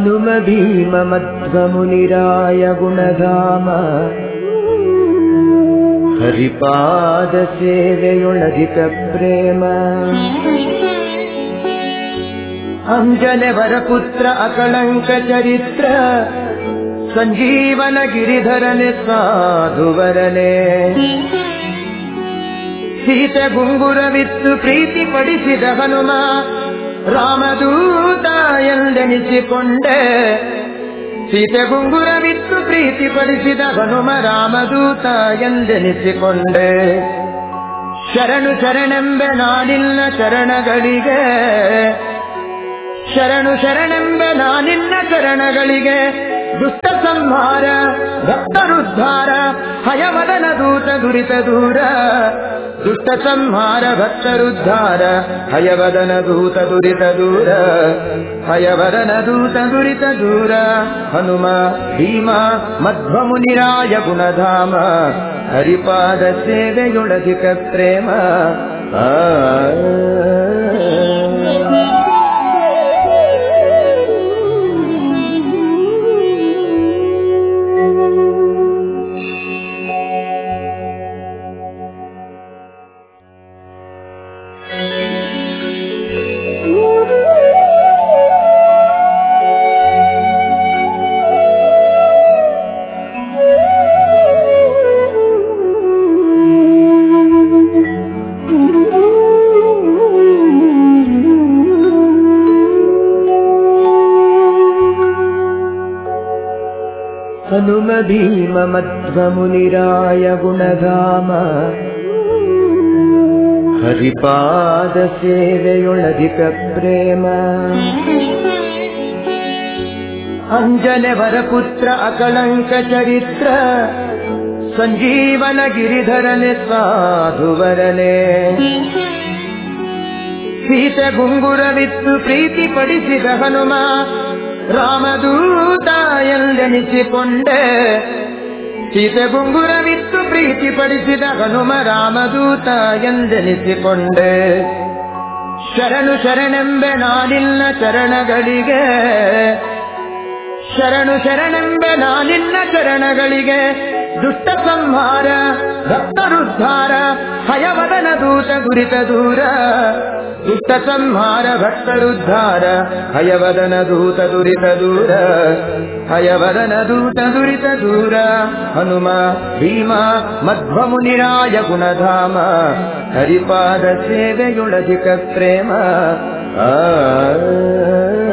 ಹನುಮ ಭೀಮ ಮಧ್ವ ಮುನಿರಾಯ ಗುಣಧಾಮ ಹರಿಪಾದ ಸೇವೆಯೊಳಗಿತ ಪ್ರೇಮ ಅಂಜನೆ ವರಪುತ್ರ ಅಕಳಂಕ ಚರಿತ್ರ ಸಂಜೀವನ ಗಿರಿಧರನೆ ಸಾಧುವರನೆ ಸೀತೆ ಗುಂಗುರವಿತ್ತು ಪ್ರೀತಿ ಪಡಿಸಿದ ಹನುಮ ರಾಮದೂತ ಎಂದೆನಿಸಿಕೊಂಡೆ ಸೀತೆ ಗುಂಗುರವಿತ್ತು ಪ್ರೀತಿ ಪಡಿಸಿದ ಹನುಮ ರಾಮದೂತ ಎಂದೆನಿಸಿಕೊಂಡೆ ಶರಣು ಶರಣೆಂಬೆ ನಾನಿನ್ನ ಚರಣಗಳಿಗೆ ಶರಣು ಶರಣೆಂಬೆ ನಾನಿನ್ನ ಚರಣಗಳಿಗೆ ದುಷ್ಟ ಸಂಹಾರ ಭಕ್ತರುದ್ಧಾರ ಹಯವದನ ದೂತ ದುರಿತ ದೂರ ದುಷ್ಟ ಸಂಹಾರ ಭಕ್ತರುದ್ಧಾರ ಹಯವದನ ದೂತ ದುರಿತ ದೂರ ಹಯವದನ ದೂತ ದುರಿತ ದೂರ ಹನುಮ ಭೀಮ ಮಧ್ವ ಮುನಿರಾಯ ಗುಣಧಾಮ ಹರಿಪಾದ ಸೇವೆಯೊಳಗಿಕ ಪ್ರೇಮ ಹನುಮ ಭೀಮ ಮಧ್ವ ಮುನಿರಾಯ ಗುಣಧಾಮ ಹರಿಪಾದ ಸೇವೆಯೊಳಗಿಕ ಪ್ರೇಮ ಅಂಜನೆ ವರಪುತ್ರ ಅಕಳಂಕ ಚರಿತ್ರ ಸಂಜೀವನ ಗಿರಿಧರನೆ ಸಾಧುವರನೆ ಸೀತೆ ಗುಂಗುರವಿತ್ತು ಪ್ರೀತಿ ಪಡಿಸಿದ ಹನುಮ ರಾಮದೂತ ಎಂದೆನಿಸಿಕೊಂಡೆ ಸೀತೆ ಗುಂಗುರವಿತ್ತು ಪ್ರೀತಿ ಪಡಿಸಿದ ಹನುಮ ರಾಮದೂತ ಎಂದೆನಿಸಿಕೊಂಡೆ ಶರಣು ಶರಣೆಂಬೆ ನಾನಿನ್ನ ಚರಣಗಳಿಗೆ ಶರಣು ಶರಣೆಂಬೆ ನಾನಿನ್ನ ಚರಣಗಳಿಗೆ ದುಷ್ಟ ಸಂಹಾರ ಭಕ್ತರುದ್ಧಾರ ಹಯವದನ ದೂತ ದುರಿತ ದೂರ ದುಷ್ಟ ಸಂಹಾರ ಭಕ್ತರುದ್ಧಾರ ಹಯವದನ ದೂತ ದುರಿತ ದೂರ ಹಯವದನ ದೂತ ದುರಿತ ದೂರ ಹನುಮ ಭೀಮ ಮಧ್ವ ಮುನಿರಾಯ ಗುಣಧಾಮ ಹರಿಪಾದ ಸೇವೆಯೊಳಗಿಕ ಪ್ರೇಮ